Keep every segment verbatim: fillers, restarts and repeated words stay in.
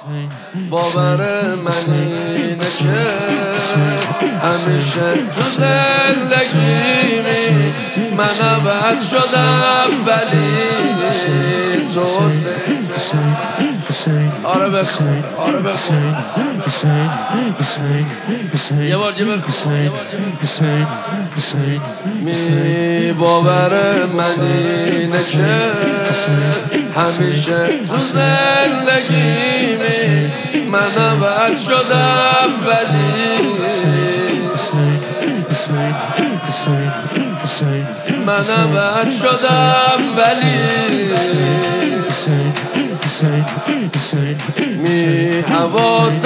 باور من اینه که همیشه تو زندگیمی من عوض شدم ولی تو آره بخون آره بخون یه بار جه بخون می باور من اینه که همیشه تو زندگیمی من عوض شدم ولی من عوض شدم ولی می حواست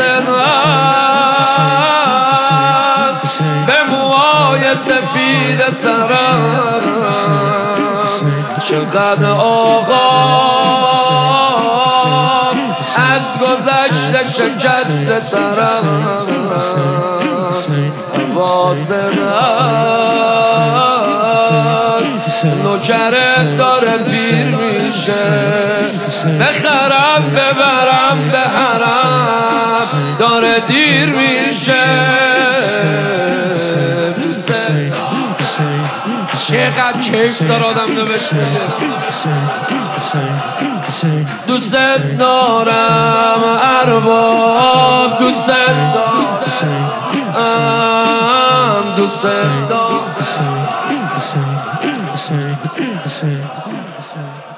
هست به موهای سفید سرم چقدر آقا از گذشته شکسته ترم حواست هست نوکره داره پیر میشه بخرم ببرم به حرم داره دیر میشه دوست چقدر کیف داره آدم نوشته دوست دارم ارباب دوست دارم دوست دارم